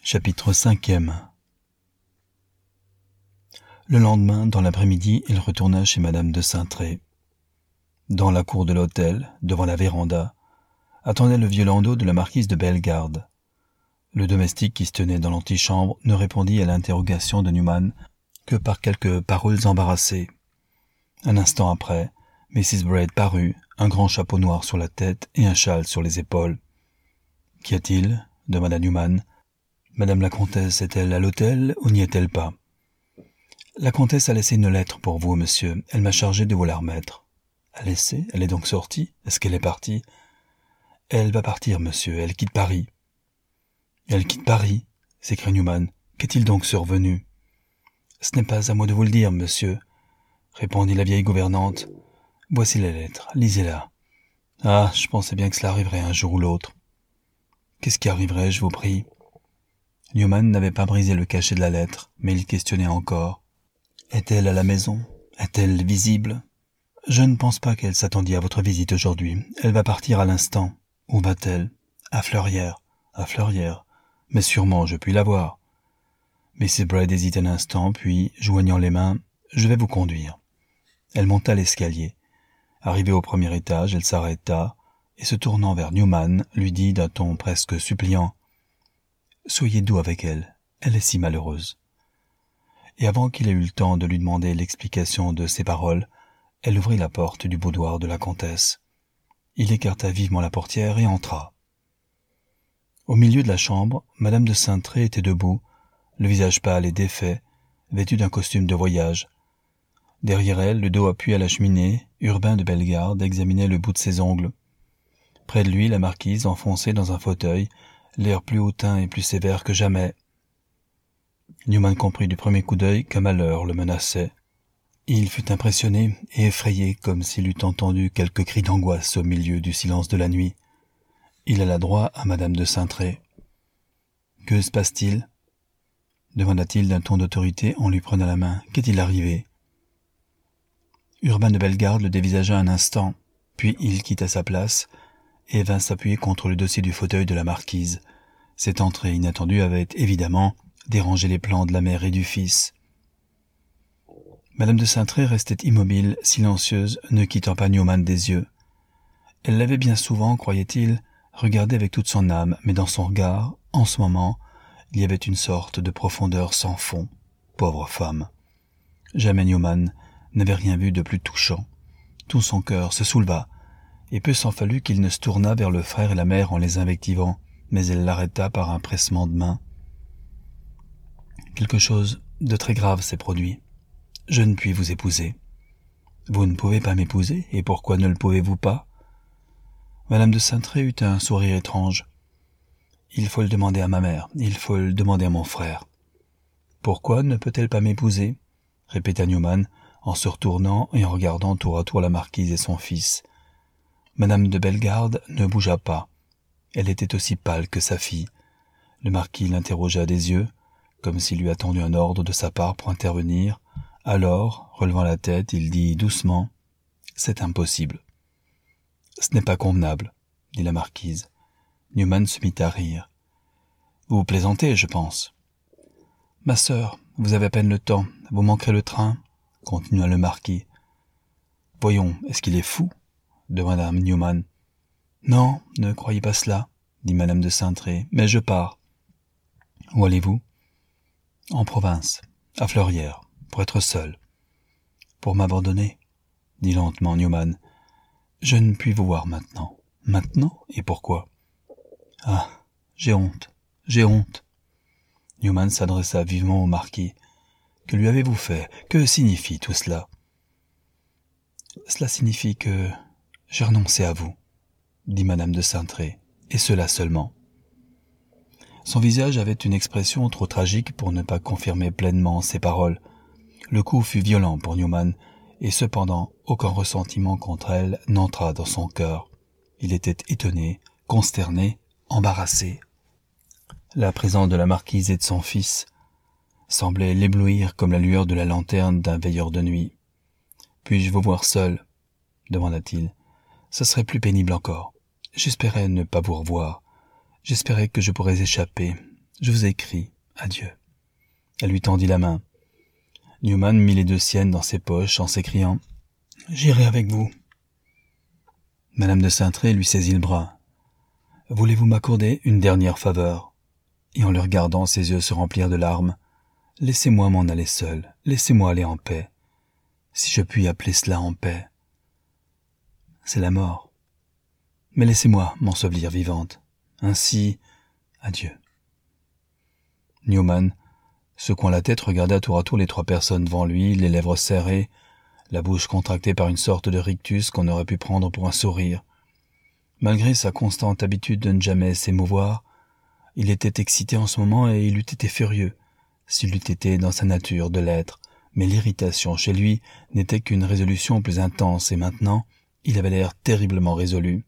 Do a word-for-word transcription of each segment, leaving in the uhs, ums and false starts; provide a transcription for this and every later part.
Chapitre cinquième. Le lendemain, dans l'après-midi, il retourna chez madame de Saintré. Dans la cour de l'hôtel, devant la véranda, attendait le vieux landau de la marquise de Bellegarde. Le domestique qui se tenait dans l'antichambre ne répondit à l'interrogation de Newman que par quelques paroles embarrassées. Un instant après, Missus Braid parut, un grand chapeau noir sur la tête et un châle sur les épaules. « Qu'y a-t-il » demanda Newman. « Madame la comtesse est-elle à l'hôtel ou n'y est-elle pas ?»« La comtesse a laissé une lettre pour vous, monsieur. Elle m'a chargé de vous la remettre. »« A laissé ? Elle est donc sortie ? Est-ce qu'elle est partie ?»« Elle va partir, monsieur. Elle quitte Paris. »« Elle quitte Paris ?» s'écria Newman. « Qu'est-il donc survenu ?»« Ce n'est pas à moi de vous le dire, monsieur, » répondit la vieille gouvernante. « Voici la lettre. Lisez-la. »« Ah, je pensais bien que cela arriverait un jour ou l'autre. »« Qu'est-ce qui arriverait, je vous prie ?» Newman n'avait pas brisé le cachet de la lettre, mais il questionnait encore. Est-elle à la maison? Est-elle visible? Je ne pense pas qu'elle s'attendît à votre visite aujourd'hui. Elle va partir à l'instant. Où va-t-elle? À Fleurières. À Fleurières. Mais sûrement, je puis la voir. missus Braid hésita un instant, puis, joignant les mains, je vais vous conduire. Elle monta l'escalier. Arrivée au premier étage, elle s'arrêta, et se tournant vers Newman, lui dit d'un ton presque suppliant. Soyez doux avec elle, elle est si malheureuse. Et avant qu'il ait eu le temps de lui demander l'explication de ses paroles, elle ouvrit la porte du boudoir de la comtesse. Il écarta vivement la portière et entra. Au milieu de la chambre, madame de Saintré était debout, le visage pâle et défait, vêtue d'un costume de voyage. Derrière elle, le dos appuyé à la cheminée, Urbain de Bellegarde examinait le bout de ses ongles. Près de lui, la marquise, enfoncée dans un fauteuil, l'air plus hautain et plus sévère que jamais. Newman comprit du premier coup d'œil qu'un malheur le menaçait. Il fut impressionné et effrayé comme s'il eût entendu quelques cris d'angoisse au milieu du silence de la nuit. Il alla droit à madame de Saintré. « Que se passe-t-il » demanda-t-il d'un ton d'autorité en lui prenant la main. « Qu'est-il arrivé » Urbain de Bellegarde le dévisagea un instant, puis il quitta sa place et vint s'appuyer contre le dossier du fauteuil de la marquise. Cette entrée inattendue avait évidemment dérangé les plans de la mère et du fils. Madame de Saintré restait immobile, silencieuse, ne quittant pas Newman des yeux. Elle l'avait bien souvent, croyait-il, regardé avec toute son âme, mais dans son regard, en ce moment, il y avait une sorte de profondeur sans fond. Pauvre femme. Jamais Newman n'avait rien vu de plus touchant. Tout son cœur se souleva, et peu s'en fallut qu'il ne se tournât vers le frère et la mère en les invectivant, mais elle l'arrêta par un pressement de main. Quelque chose de très grave s'est produit. Je ne puis vous épouser. Vous ne pouvez pas m'épouser, et pourquoi ne le pouvez-vous pas? Madame de Saintré eut un sourire étrange. Il faut le demander à ma mère, il faut le demander à mon frère. Pourquoi ne peut-elle pas m'épouser? Répéta Newman, en se retournant et en regardant tour à tour la marquise et son fils. Madame de Bellegarde ne bougea pas. Elle était aussi pâle que sa fille. Le marquis l'interrogea des yeux, comme s'il eût attendu un ordre de sa part pour intervenir. Alors, relevant la tête, il dit doucement « C'est impossible. »« Ce n'est pas convenable, » dit la marquise. Newman se mit à rire. « Vous plaisantez, je pense. »« Ma sœur, vous avez à peine le temps, vous manquerez le train, » continua le marquis. « Voyons, est-ce qu'il est fou ?» demanda Newman. « Non, ne croyez pas cela, » dit madame de Saintré, « mais je pars. »« Où allez-vous ?»« En province, à Fleurières, pour être seul. »« Pour m'abandonner ?» dit lentement Newman. « Je ne puis vous voir maintenant. »« Maintenant? Et pourquoi ?»« Ah, j'ai honte, j'ai honte. » Newman s'adressa vivement au marquis. « Que lui avez-vous fait? Que signifie tout cela ?»« Cela signifie que j'ai renoncé à vous, » dit madame de Saintré, et cela seulement. Son visage avait une expression trop tragique pour ne pas confirmer pleinement ses paroles. Le coup fut violent pour Newman, et cependant aucun ressentiment contre elle n'entra dans son cœur. Il était étonné, consterné, embarrassé. La présence de la marquise et de son fils semblait l'éblouir comme la lueur de la lanterne d'un veilleur de nuit. « Puis-je vous voir seul ?» demanda-t-il. « Ce serait plus pénible encore. J'espérais ne pas vous revoir. J'espérais que je pourrais échapper, Je vous ai écrit. Adieu. » Elle lui tendit la main. Newman mit les deux siennes dans ses poches en s'écriant « J'irai avec vous. » Madame de Saintré lui saisit le bras. « Voulez-vous m'accorder une dernière faveur ?» Et en le regardant, ses yeux se remplirent de larmes. « Laissez-moi m'en aller seul. Laissez-moi aller en paix. Si je puis appeler cela en paix. C'est la mort. Mais laissez-moi m'ensevelir vivante. Ainsi, adieu. » Newman, secouant la tête, regarda tour à tour les trois personnes devant lui, les lèvres serrées, la bouche contractée par une sorte de rictus qu'on aurait pu prendre pour un sourire. Malgré sa constante habitude de ne jamais s'émouvoir, il était excité en ce moment et il eût été furieux s'il eût été dans sa nature de l'être, mais l'irritation chez lui n'était qu'une résolution plus intense et maintenant il avait l'air terriblement résolu.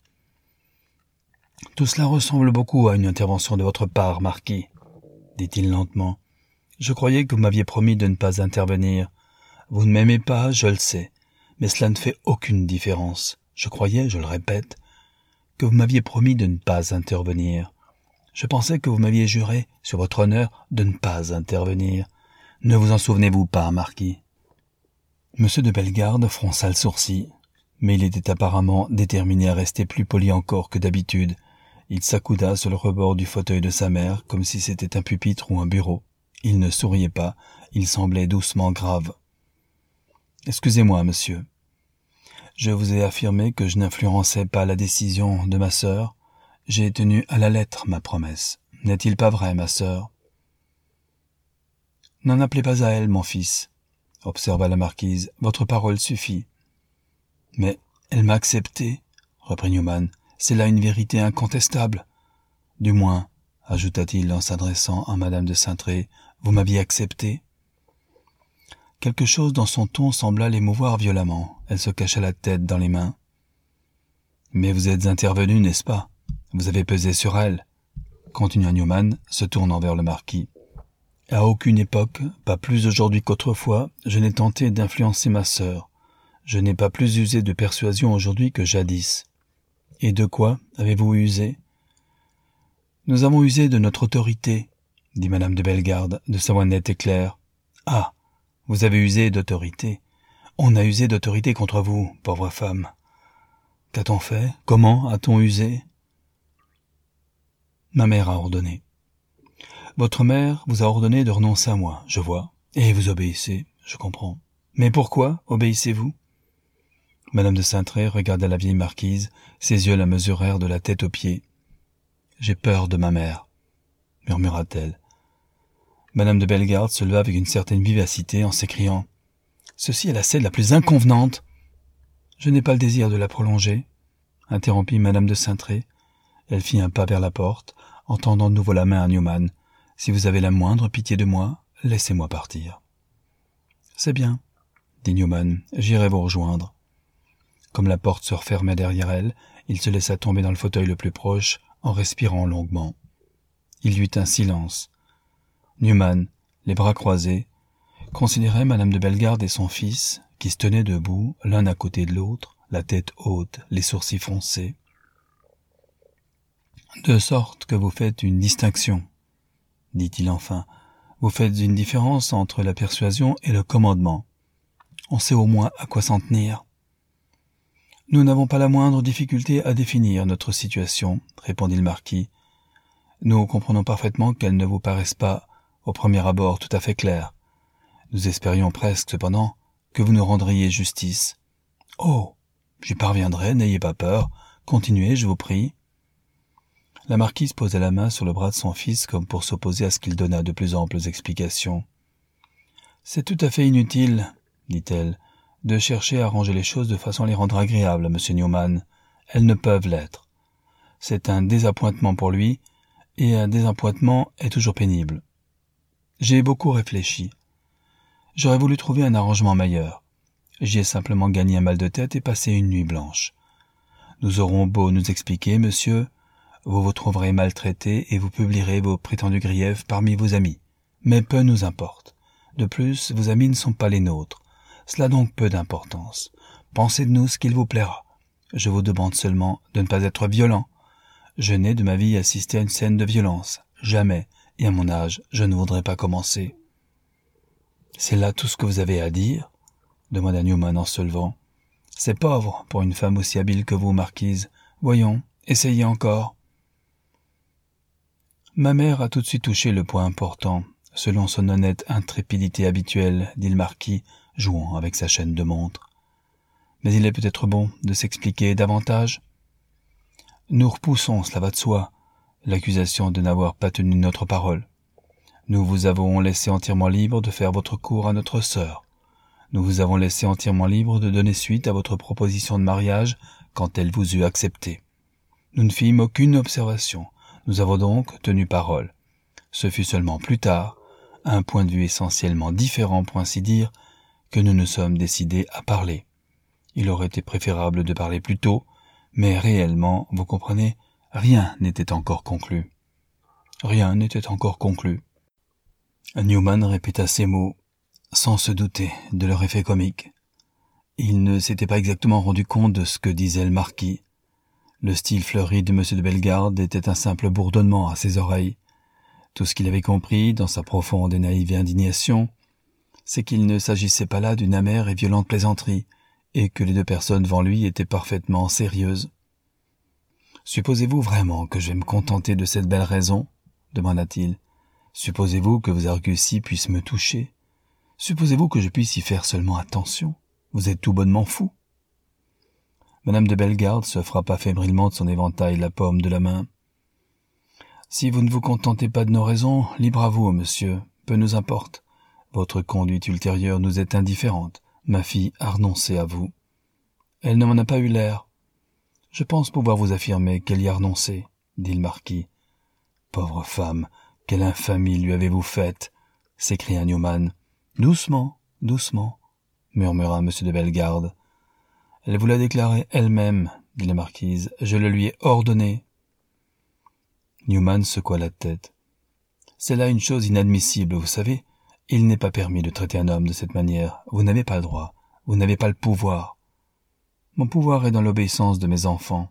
« Tout cela ressemble beaucoup à une intervention de votre part, marquis, » dit-il lentement. « Je croyais que vous m'aviez promis de ne pas intervenir. Vous ne m'aimez pas, je le sais, mais cela ne fait aucune différence. Je croyais, je le répète, que vous m'aviez promis de ne pas intervenir. Je pensais que vous m'aviez juré, sur votre honneur, de ne pas intervenir. Ne vous en souvenez-vous pas, marquis ?» Monsieur de Bellegarde fronça le sourcil, mais il était apparemment déterminé à rester plus poli encore que d'habitude. Il s'accouda sur le rebord du fauteuil de sa mère, comme si c'était un pupitre ou un bureau. Il ne souriait pas, il semblait doucement grave. « Excusez-moi, monsieur. Je vous ai affirmé que je n'influençais pas la décision de ma sœur. J'ai tenu à la lettre ma promesse. N'est-il pas vrai, ma sœur ? » « N'en appelez pas à elle, mon fils, » observa la marquise. « Votre parole suffit. »« Mais elle m'a accepté, » reprit Newman. « C'est là une vérité incontestable. Du moins, » ajouta-t-il en s'adressant à madame de Saintré, « vous m'aviez accepté. » Quelque chose dans son ton sembla l'émouvoir violemment. Elle se cacha la tête dans les mains. « Mais vous êtes intervenu, n'est-ce pas ? Vous avez pesé sur elle, » continua Newman, se tournant vers le marquis. « À aucune époque, pas plus aujourd'hui qu'autrefois, je n'ai tenté d'influencer ma sœur. Je n'ai pas plus usé de persuasion aujourd'hui que jadis. Et de quoi avez-vous usé ? » « Nous avons usé de notre autorité, » dit madame de Bellegarde, de sa voix nette et claire. « Ah, vous avez usé d'autorité. On a usé d'autorité contre vous, pauvre femme. Qu'a-t-on fait ? Comment a-t-on usé ? Ma mère a ordonné. Votre mère vous a ordonné de renoncer à moi, je vois, et vous obéissez, je comprends. Mais pourquoi obéissez-vous ? Madame de Saintré regarda la vieille marquise, ses yeux la mesurèrent de la tête aux pieds. « J'ai peur de ma mère, » murmura-t-elle. Madame de Bellegarde se leva avec une certaine vivacité en s'écriant « Ceci est la scène la plus inconvenante !»« Je n'ai pas le désir de la prolonger, » interrompit madame de Saintré. Elle fit un pas vers la porte, en tendant de nouveau la main à Newman. « Si vous avez la moindre pitié de moi, laissez-moi partir. »« C'est bien, » dit Newman, « j'irai vous rejoindre. » Comme la porte se refermait derrière elle, il se laissa tomber dans le fauteuil le plus proche, en respirant longuement. Il y eut un silence. Newman, les bras croisés, considérait madame de Bellegarde et son fils, qui se tenaient debout, l'un à côté de l'autre, la tête haute, les sourcils froncés. « De sorte que vous faites une distinction, » dit-il enfin. « Vous faites une différence entre la persuasion et le commandement. On sait au moins à quoi s'en tenir. » « Nous n'avons pas la moindre difficulté à définir notre situation, » répondit le marquis. « Nous comprenons parfaitement qu'elle ne vous paraisse pas, au premier abord, tout à fait claire. Nous espérions presque, cependant, que vous nous rendriez justice. »« Oh, j'y parviendrai, n'ayez pas peur. Continuez, je vous prie. » La marquise posa la main sur le bras de son fils comme pour s'opposer à ce qu'il donnât de plus amples explications. « C'est tout à fait inutile, » dit-elle, de chercher à arranger les choses de façon à les rendre agréables à monsieur Newman. Elles ne peuvent l'être. C'est un désappointement pour lui, et un désappointement est toujours pénible. J'ai beaucoup réfléchi. J'aurais voulu trouver un arrangement meilleur. J'y ai simplement gagné un mal de tête et passé une nuit blanche. Nous aurons beau nous expliquer, monsieur, vous vous trouverez maltraité et vous publierez vos prétendus griefs parmi vos amis. Mais peu nous importe. De plus, vos amis ne sont pas les nôtres. Cela a donc peu d'importance. Pensez de nous ce qu'il vous plaira. Je vous demande seulement de ne pas être violent. Je n'ai de ma vie assisté à une scène de violence. Jamais. et à mon âge, je ne voudrais pas commencer. »« C'est là tout ce que vous avez à dire ?» demanda Newman en se levant. « C'est pauvre pour une femme aussi habile que vous, marquise. Voyons, essayez encore. » Ma mère a tout de suite touché le point important, selon son honnête intrépidité habituelle, dit le marquis, jouant avec sa chaîne de montre. Mais il est peut-être bon de s'expliquer davantage. Nous repoussons, cela va de soi, l'accusation de n'avoir pas tenu notre parole. Nous vous avons laissé entièrement libre de faire votre cour à notre sœur. Nous vous avons laissé entièrement libre de donner suite à votre proposition de mariage quand elle vous eut accepté. Nous ne fîmes aucune observation. Nous avons donc tenu parole. Ce fut seulement plus tard, à un point de vue essentiellement différent pour ainsi dire, que nous nous sommes décidés à parler. Il aurait été préférable de parler plus tôt, mais réellement, vous comprenez, rien n'était encore conclu. Rien n'était encore conclu. Newman répéta ces mots, sans se douter de leur effet comique. Il ne s'était pas exactement rendu compte de ce que disait le marquis. Le style fleuri de M. de Bellegarde était un simple bourdonnement à ses oreilles. Tout ce qu'il avait compris, dans sa profonde et naïve indignation, c'est qu'il ne s'agissait pas là d'une amère et violente plaisanterie, et que les deux personnes devant lui étaient parfaitement sérieuses. « Supposez-vous vraiment que je vais me contenter de cette belle raison ?» demanda-t-il. « Supposez-vous que vos arguties puissent me toucher? Supposez-vous que je puisse y faire seulement attention? Vous êtes tout bonnement fou. » Madame de Bellegarde se frappa fébrilement de son éventail la paume de la main. « Si vous ne vous contentez pas de nos raisons, libre à vous, monsieur, peu nous importe. Votre conduite ultérieure nous est indifférente. Ma fille a renoncé à vous. Elle ne m'en a pas eu l'air. Je pense pouvoir vous affirmer qu'elle y a renoncé, dit le marquis. Pauvre femme, quelle infamie lui avez-vous faite? S'écria Newman. Doucement, doucement, murmura M. de Bellegarde. Elle vous l'a déclaré elle-même, dit la marquise. Je le lui ai ordonné. Newman secoua la tête. C'est là une chose inadmissible, vous savez. Il n'est pas permis de traiter un homme de cette manière. Vous n'avez pas le droit. Vous n'avez pas le pouvoir. Mon pouvoir est dans l'obéissance de mes enfants.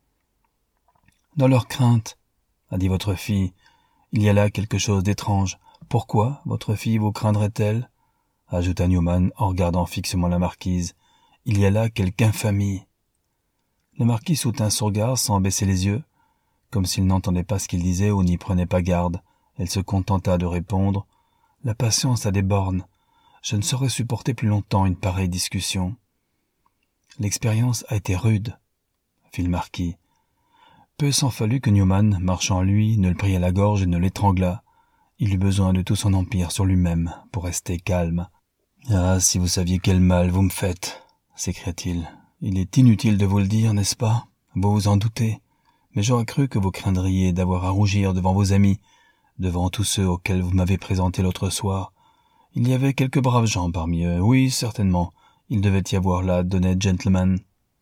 Dans leur crainte, a dit votre fille, il y a là quelque chose d'étrange. Pourquoi votre fille vous craindrait-elle? Ajouta Newman en regardant fixement la marquise. Il y a là quelque infamie. Le marquis soutint son regard sans baisser les yeux, comme s'il n'entendait pas ce qu'il disait ou n'y prenait pas garde. Elle se contenta de répondre. La patience a des bornes. Je ne saurais supporter plus longtemps une pareille discussion. L'expérience a été rude, fit le marquis. Peu s'en fallut que Newman, marchant à lui, ne le prit à la gorge et ne l'étranglât. Il eut besoin de tout son empire sur lui-même pour rester calme. « Ah, si vous saviez quel mal vous me faites !» s'écria-t-il. « Il est inutile de vous le dire, n'est-ce pas? Vous vous en doutez. Mais j'aurais cru que vous craindriez d'avoir à rougir devant vos amis, devant tous ceux auxquels vous m'avez présenté l'autre soir. Il y avait quelques braves gens parmi eux. Oui, certainement. Il devait y avoir là d'honnêtes gentlemen. »«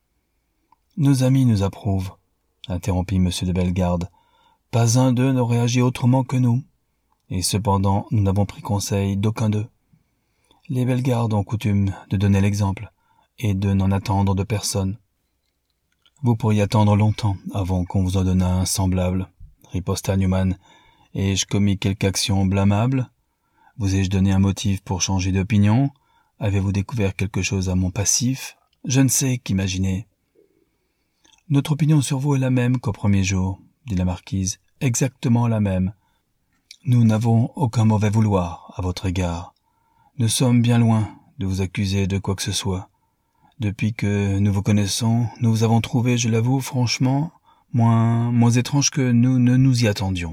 Nos amis nous approuvent, » interrompit M. de Bellegarde. « Pas un d'eux n'aurait agi autrement que nous. Et cependant, nous n'avons pris conseil d'aucun d'eux. Les Bellegarde ont coutume de donner l'exemple, et de n'en attendre de personne. »« Vous pourriez attendre longtemps avant qu'on vous en donnât un semblable, » riposta Newman. « Ai-je commis quelque action blâmable? Vous ai-je donné un motif pour changer d'opinion? Avez-vous découvert quelque chose à mon passif? Je ne sais qu'imaginer. »« Notre opinion sur vous est la même qu'au premier jour, » dit la marquise, « exactement la même. Nous n'avons aucun mauvais vouloir à votre égard. Nous sommes bien loin de vous accuser de quoi que ce soit. Depuis que nous vous connaissons, nous vous avons trouvé, je l'avoue, franchement, moins, moins étrange que nous ne nous y attendions.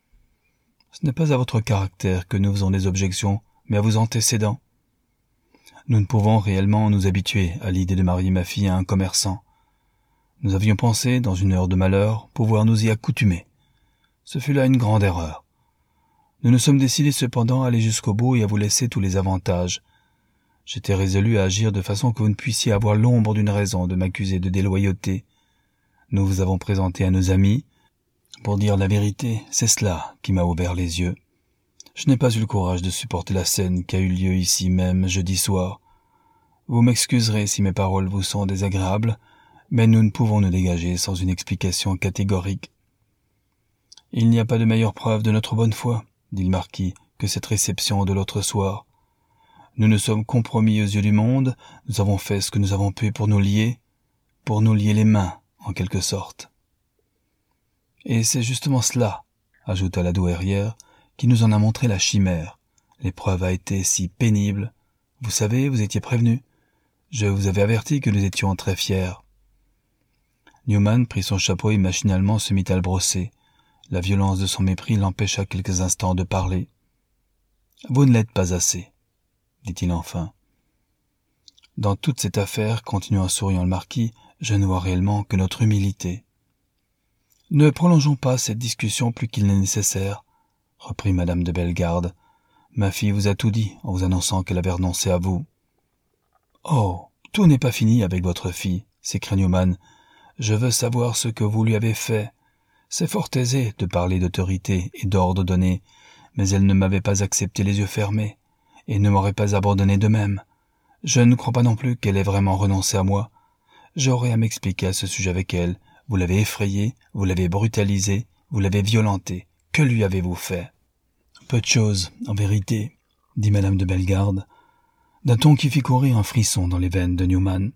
Ce n'est pas à votre caractère que nous faisons des objections, mais à vos antécédents. Nous ne pouvons réellement nous habituer à l'idée de marier ma fille à un commerçant. Nous avions pensé, dans une heure de malheur, pouvoir nous y accoutumer. Ce fut là une grande erreur. Nous nous sommes décidés cependant à aller jusqu'au bout et à vous laisser tous les avantages. J'étais résolu à agir de façon que vous ne puissiez avoir l'ombre d'une raison de m'accuser de déloyauté. Nous vous avons présenté à nos amis. Pour dire la vérité, c'est cela qui m'a ouvert les yeux. Je n'ai pas eu le courage de supporter la scène qui a eu lieu ici même jeudi soir. Vous m'excuserez si mes paroles vous sont désagréables, mais nous ne pouvons nous dégager sans une explication catégorique. Il n'y a pas de meilleure preuve de notre bonne foi, dit le marquis, que cette réception de l'autre soir. Nous nous sommes compromis aux yeux du monde, nous avons fait ce que nous avons pu pour nous lier, pour nous lier les mains, en quelque sorte. Et c'est justement cela, ajouta la douairière, qui nous en a montré la chimère. L'épreuve a été si pénible. Vous savez, vous étiez prévenu. Je vous avais averti que nous étions très fiers. Newman prit son chapeau et machinalement se mit à le brosser. La violence de son mépris l'empêcha quelques instants de parler. « Vous ne l'êtes pas assez, » dit-il enfin. « Dans toute cette affaire, continua en souriant le marquis, je ne vois réellement que notre humilité. »« Ne prolongeons pas cette discussion plus qu'il n'est nécessaire, » reprit madame de Bellegarde. « Ma fille vous a tout dit en vous annonçant qu'elle avait renoncé à vous. »« Oh, tout n'est pas fini avec votre fille, » s'écria Newman. « Je veux savoir ce que vous lui avez fait. C'est fort aisé de parler d'autorité et d'ordre donné, mais elle ne m'avait pas accepté les yeux fermés, et ne m'aurait pas abandonné de même. Je ne crois pas non plus qu'elle ait vraiment renoncé à moi. J'aurai à m'expliquer à ce sujet avec elle. Vous l'avez effrayée, vous l'avez brutalisée, vous l'avez violentée. Que lui avez-vous fait ?»« Peu de choses, en vérité, » dit madame de Bellegarde, d'un ton qui fit courir un frisson dans les veines de Newman.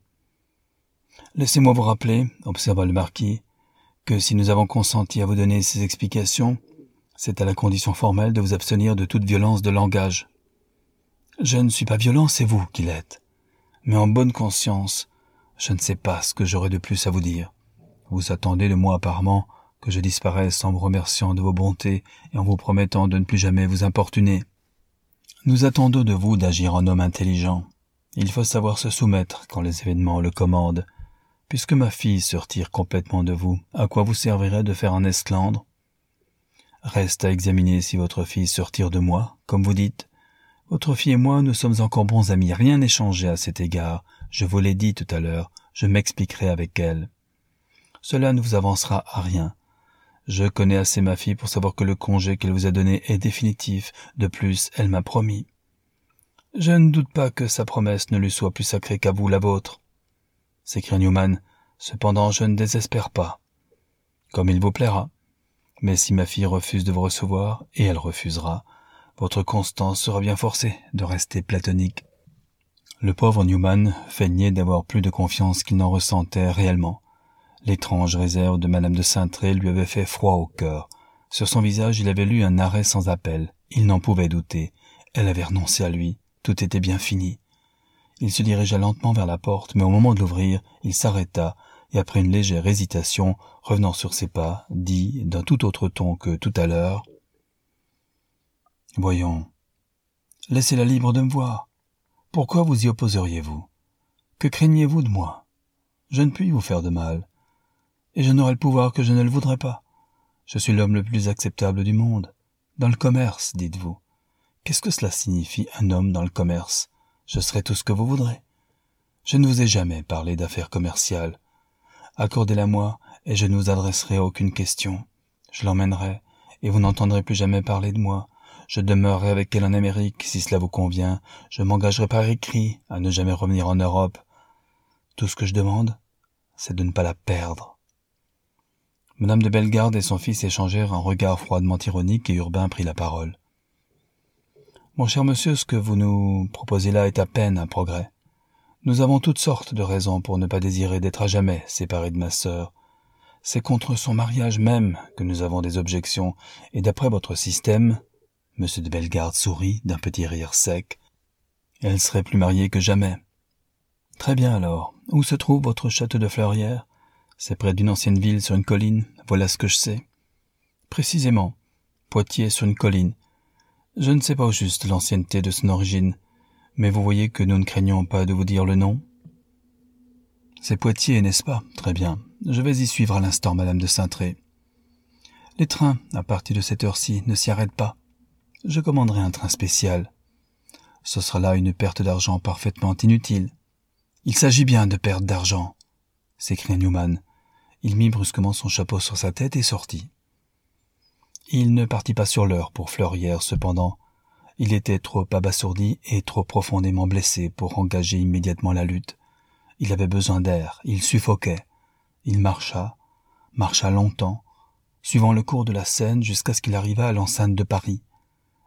« Laissez-moi vous rappeler, » observa le marquis, « que si nous avons consenti à vous donner ces explications, c'est à la condition formelle de vous abstenir de toute violence de langage. Je ne suis pas violent, c'est vous qui l'êtes. Mais en bonne conscience, je ne sais pas ce que j'aurai de plus à vous dire. Vous attendez de moi apparemment que je disparaisse en vous remerciant de vos bontés et en vous promettant de ne plus jamais vous importuner. Nous attendons de vous d'agir en homme intelligent. Il faut savoir se soumettre quand les événements le commandent. Puisque ma fille se retire complètement de vous, à quoi vous servirait de faire un esclandre? Reste à examiner si votre fille se retire de moi, comme vous dites. Votre fille et moi, nous sommes encore bons amis, rien n'est changé à cet égard. Je vous l'ai dit tout à l'heure, je m'expliquerai avec elle. Cela ne vous avancera à rien. Je connais assez ma fille pour savoir que le congé qu'elle vous a donné est définitif. De plus, elle m'a promis. Je ne doute pas que sa promesse ne lui soit plus sacrée qu'à vous la vôtre, s'écria Newman. Cependant, je ne désespère pas. Comme il vous plaira. Mais si ma fille refuse de vous recevoir, et elle refusera, votre Constance sera bien forcée de rester platonique. Le pauvre Newman feignait d'avoir plus de confiance qu'il n'en ressentait réellement. L'étrange réserve de madame de Saintré lui avait fait froid au cœur. Sur son visage, il avait lu un arrêt sans appel. Il n'en pouvait douter. Elle avait renoncé à lui. Tout était bien fini. Il se dirigea lentement vers la porte, mais au moment de l'ouvrir, il s'arrêta, et après une légère hésitation, revenant sur ses pas, dit, d'un tout autre ton que tout à l'heure, « Voyons, laissez-la libre de me voir. Pourquoi vous y opposeriez-vous? Que craignez-vous de moi? Je ne puis vous faire de mal, et je n'aurai le pouvoir que je ne le voudrais pas. Je suis l'homme le plus acceptable du monde. Dans le commerce, dites-vous. Qu'est-ce que cela signifie, un homme dans le commerce? Je serai tout ce que vous voudrez. Je ne vous ai jamais parlé d'affaires commerciales. Accordez-la-moi, et je ne vous adresserai aucune question. Je l'emmènerai, et vous n'entendrez plus jamais parler de moi. Je demeurerai avec elle en Amérique, si cela vous convient. Je m'engagerai par écrit à ne jamais revenir en Europe. Tout ce que je demande, c'est de ne pas la perdre. » Madame de Bellegarde et son fils échangèrent un regard froidement ironique et Urbain prit la parole. « Mon cher monsieur, ce que vous nous proposez là est à peine un progrès. Nous avons toutes sortes de raisons pour ne pas désirer d'être à jamais séparés de ma sœur. C'est contre son mariage même que nous avons des objections, et d'après votre système, monsieur de Bellegarde sourit d'un petit rire sec, elle serait plus mariée que jamais. Très bien alors, où se trouve votre château de Fleurières? C'est près d'une ancienne ville sur une colline, voilà ce que je sais. Précisément, Poitiers sur une colline. Je ne sais pas au juste l'ancienneté de son origine, mais vous voyez que nous ne craignons pas de vous dire le nom. C'est Poitiers, n'est-ce pas? Très bien. Je vais y suivre à l'instant, madame de Saintré. Les trains, à partir de cette heure-ci, ne s'y arrêtent pas. Je commanderai un train spécial. Ce sera là une perte d'argent parfaitement inutile. Il s'agit bien de perte d'argent, s'écria Newman. Il mit brusquement son chapeau sur sa tête et sortit. Il ne partit pas sur l'heure pour Fleurières, cependant. Il était trop abasourdi et trop profondément blessé pour engager immédiatement la lutte. Il avait besoin d'air, il suffoquait. Il marcha, marcha longtemps, suivant le cours de la Seine jusqu'à ce qu'il arrivât à l'enceinte de Paris.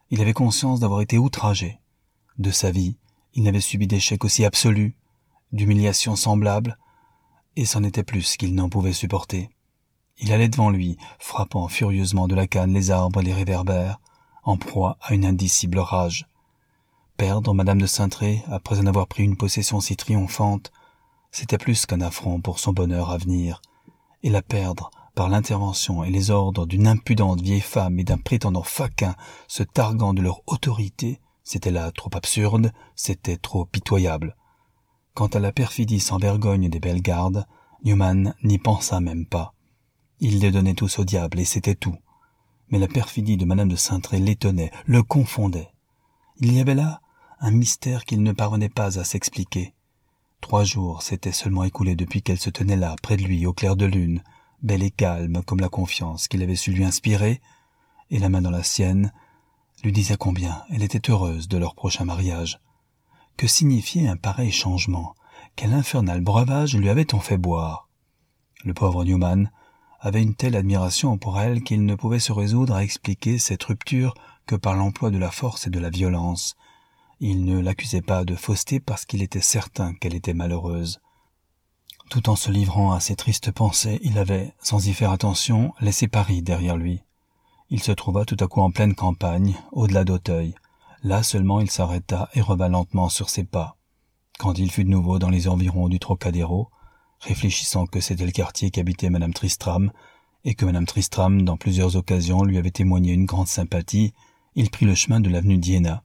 Il avait conscience d'avoir été outragé. De sa vie, il n'avait subi d'échecs aussi absolus, d'humiliations semblables, et c'en était plus qu'il n'en pouvait supporter. Il allait devant lui, frappant furieusement de la canne les arbres et les réverbères, en proie à une indicible rage. Perdre Madame de Saintré, après en avoir pris une possession si triomphante, c'était plus qu'un affront pour son bonheur à venir, et la perdre par l'intervention et les ordres d'une impudente vieille femme et d'un prétendant faquin se targuant de leur autorité, c'était là trop absurde, c'était trop pitoyable. Quant à la perfidie sans vergogne des Bellegarde, Newman n'y pensa même pas. Il les donnait tous au diable et c'était tout. Mais la perfidie de Madame de Saintré l'étonnait, le confondait. Il y avait là un mystère qu'il ne parvenait pas à s'expliquer. Trois jours s'étaient seulement écoulés depuis qu'elle se tenait là, près de lui, au clair de lune, belle et calme comme la confiance qu'il avait su lui inspirer, et la main dans la sienne lui disait combien elle était heureuse de leur prochain mariage. Que signifiait un pareil changement? Quel infernal breuvage lui avait-on fait boire? Le pauvre Newman avait une telle admiration pour elle qu'il ne pouvait se résoudre à expliquer cette rupture que par l'emploi de la force et de la violence. Il ne l'accusait pas de fausseté parce qu'il était certain qu'elle était malheureuse. Tout en se livrant à ses tristes pensées, il avait, sans y faire attention, laissé Paris derrière lui. Il se trouva tout à coup en pleine campagne, au-delà d'Auteuil. Là seulement il s'arrêta et revint lentement sur ses pas. Quand il fut de nouveau dans les environs du Trocadéro, réfléchissant que c'était le quartier qu'habitait Madame Tristram, et que Madame Tristram, dans plusieurs occasions, lui avait témoigné une grande sympathie, il prit le chemin de l'avenue d'Iéna.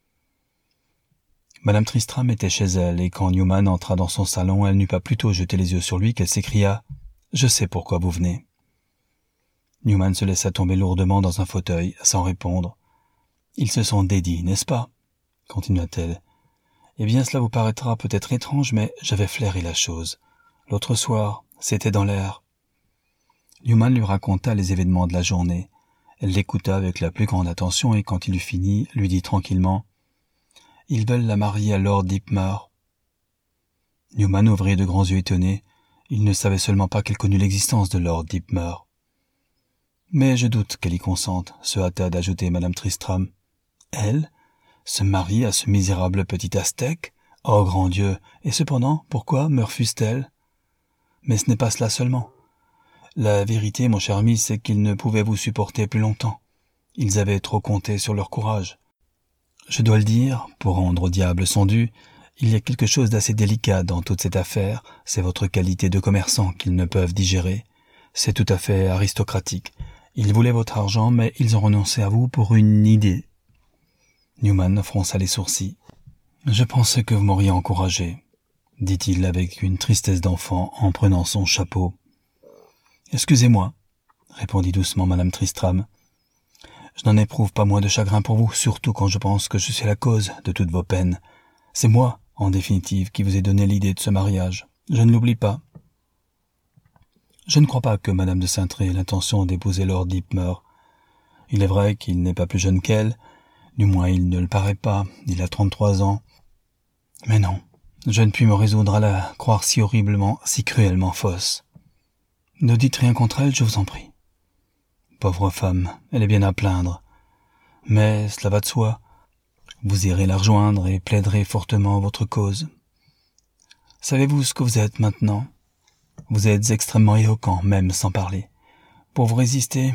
Madame Tristram était chez elle, et quand Newman entra dans son salon, elle n'eut pas plutôt jeté les yeux sur lui qu'elle s'écria « Je sais pourquoi vous venez ». Newman se laissa tomber lourdement dans un fauteuil, sans répondre. « Ils se sont dédits, n'est-ce pas ?» continua-t-elle. « Eh bien, cela vous paraîtra peut-être étrange, mais j'avais flairé la chose. L'autre soir, c'était dans l'air. » Newman lui raconta les événements de la journée. Elle l'écouta avec la plus grande attention et quand il eut fini, lui dit tranquillement « Ils veulent la marier à Lord Dipmore. » Newman ouvrit de grands yeux étonnés. Il ne savait seulement pas qu'elle connût l'existence de Lord Dipmore. « Mais je doute qu'elle y consente, » se hâta d'ajouter Madame Tristram. « Elle ? Se marier à ce misérable petit aztèque ? Oh, grand Dieu ! Et cependant, pourquoi me refuse-t-elle ? Mais ce n'est pas cela seulement. La vérité, mon cher ami, c'est qu'ils ne pouvaient vous supporter plus longtemps. Ils avaient trop compté sur leur courage. Je dois le dire, pour rendre au diable son dû, il y a quelque chose d'assez délicat dans toute cette affaire, c'est votre qualité de commerçant qu'ils ne peuvent digérer. C'est tout à fait aristocratique. Ils voulaient votre argent, mais ils ont renoncé à vous pour une idée. Newman fronça les sourcils. « Je pensais que vous m'auriez encouragé, » dit-il avec une tristesse d'enfant en prenant son chapeau. « Excusez-moi, » répondit doucement Madame Tristram. « Je n'en éprouve pas moins de chagrin pour vous, surtout quand je pense que je suis la cause de toutes vos peines. C'est moi, en définitive, qui vous ai donné l'idée de ce mariage. Je ne l'oublie pas. Je ne crois pas que Madame de Saintré ait l'intention d'épouser Lord Dipmore. Il est vrai qu'il n'est pas plus jeune qu'elle, du moins il ne le paraît pas, il a trente-trois ans. Mais non, je ne puis me résoudre à la croire si horriblement, si cruellement fausse. Ne dites rien contre elle, je vous en prie. Pauvre femme, elle est bien à plaindre. Mais cela va de soi. Vous irez la rejoindre et plaiderez fortement votre cause. Savez-vous ce que vous êtes maintenant ? Vous êtes extrêmement éloquent, même sans parler. Pour vous résister,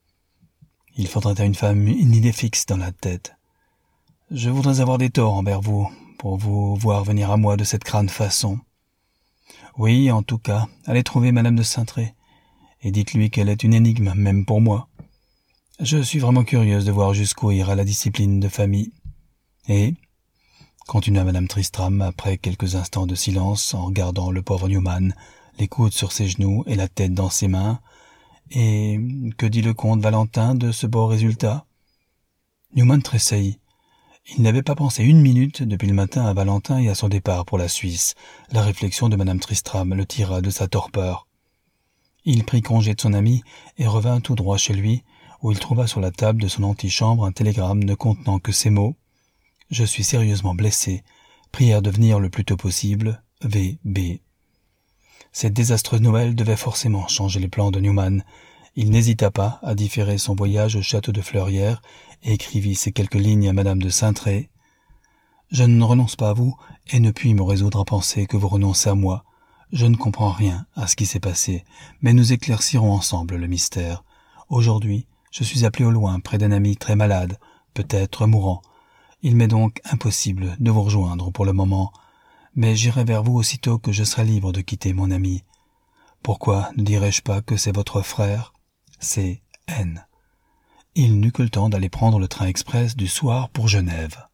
il faudrait à une femme une idée fixe dans la tête. Je voudrais avoir des torts envers vous, pour vous voir venir à moi de cette crâne façon. Oui, en tout cas, allez trouver Madame de Saintré, et dites-lui qu'elle est une énigme, même pour moi. Je suis vraiment curieuse de voir jusqu'où ira la discipline de famille. Et, continua Madame Tristram après quelques instants de silence, en regardant le pauvre Newman, les coudes sur ses genoux et la tête dans ses mains, et que dit le comte Valentin de ce beau résultat ? Newman tressaillit. Il n'avait pas pensé une minute depuis le matin à Valentin et à son départ pour la Suisse. La réflexion de Madame Tristram le tira de sa torpeur. Il prit congé de son ami et revint tout droit chez lui, où il trouva sur la table de son antichambre un télégramme ne contenant que ces mots « Je suis sérieusement blessé. Prière de venir le plus tôt possible. V B » Cette désastreuse nouvelle devait forcément changer les plans de Newman. Il n'hésita pas à différer son voyage au château de Fleurières et écrivit ces quelques lignes à madame de Saintré. « Je ne renonce pas à vous et ne puis me résoudre à penser que vous renoncez à moi. Je ne comprends rien à ce qui s'est passé, mais nous éclaircirons ensemble le mystère. Aujourd'hui, je suis appelé au loin près d'un ami très malade, peut-être mourant. Il m'est donc impossible de vous rejoindre pour le moment, mais j'irai vers vous aussitôt que je serai libre de quitter mon ami. Pourquoi ne dirais-je pas que c'est votre frère ? C'est N. Il n'eut que le temps d'aller prendre le train express du soir pour Genève.